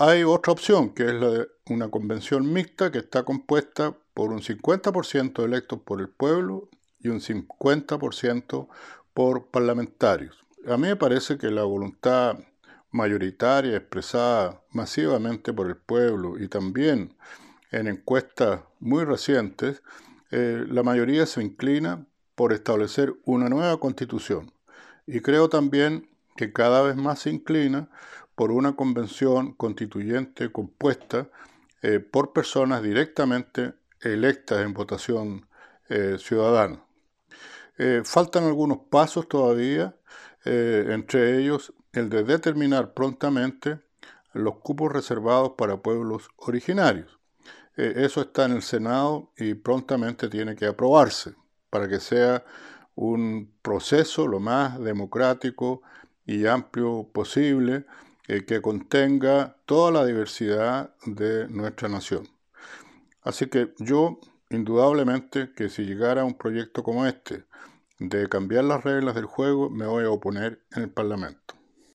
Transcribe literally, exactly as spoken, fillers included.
hay otra opción, que es la de una convención mixta que está compuesta por un cincuenta por ciento electos por el pueblo y un cincuenta por ciento por parlamentarios. A mí me parece que la voluntad mayoritaria expresada masivamente por el pueblo y también en encuestas muy recientes, eh, la mayoría se inclina por establecer una nueva constitución. Y creo también que cada vez más se inclina por una convención constituyente compuesta eh, por personas directamente electas en votación eh, ciudadana. Eh, faltan algunos pasos todavía, eh, entre ellos el de determinar prontamente los cupos reservados para pueblos originarios. Eh, eso está en el Senado y prontamente tiene que aprobarse para que sea un proceso lo más democrático y amplio posible, eh, que contenga toda la diversidad de nuestra nación. Así que yo, indudablemente, que si llegara un proyecto como este de cambiar las reglas del juego, me voy a oponer en el Parlamento.